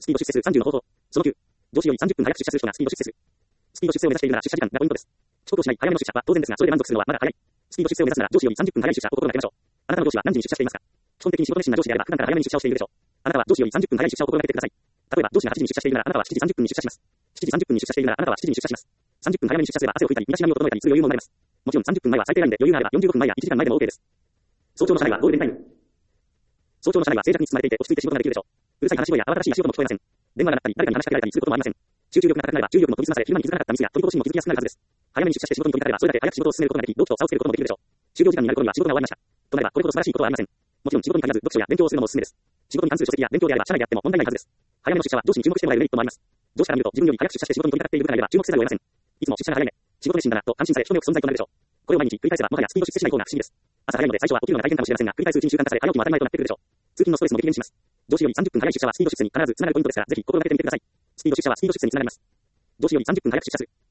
スピード出世数30の方法。その9。上司より30分早く出社する人がスピード出世する。スピード出世を目指しているなら出社時間がポイントです。遅刻をしない早めの出社は当然ですが、それで満足するのはまだ早い。スピード出世を目指すなら上司より30分早い出社を心がけましょう。あなたの上司は何時に出社していますか？基本的に仕事熱心な上司であれば普段から早めに出社をしているでしょう。あなたは上司より30分早い出社を心がけてください。例えば上司が8時に出社しているならあなたは7時30分に出社します。7時30分に出社しているならあなたは7時に出社します。30分早めに出社すれば汗を拭いたり身だしなみを整えたりする余裕も生まれます。もちろん30分前は最低ラインで余裕があれば45分前や1時間前でも OK です。早朝の社内はゴールデンタイム。早朝の社内は静寂に包まれていて落ち着いて仕事ができるでしょう。うるさい話し声や慌ただしい足音も聞こえません。電話が鳴ったり誰かに話しかけられたりすることもありません。集中力が高くなれば注意力も研ぎ澄まされ昼間に気づかなかったミスや取りこぼしにも気づきやすくなるはずです。早めに出社して仕事に取り掛かればそれだけ早く仕事を進めることができ同期と差をつけることもできるでしょう。就業時間になる頃には仕事が終わりました。となればこれほど素晴らしいことはありません。もちろん仕事に限らず読書や勉強をするのもおすすめです。仕事に関する書籍や勉強であれば社内であっても問題ないはずです。早めの出社は上司に注目してもらえるメリットもあります。上司から見ると自分より早く出社して仕事に取り掛かっている部下がいれば注目せざるを得ません。いつも出社が早め、仕事熱心だなと安心され人目を置く存在となるでしょう。これを毎日繰り返せばもはやスピード出世しない方が不思議です。朝早いので最初は起きるのが大変かもしれませんが繰り返すうちに習慣化され早起きも当たり前となってくるでしょう。通勤のストレスも激減します。上司より30分早い出社はスピード出世に必ずつながるポイントですからぜひ心がけてみてください。スピード出社はスピード出世につながります。上司より30分早く出社する。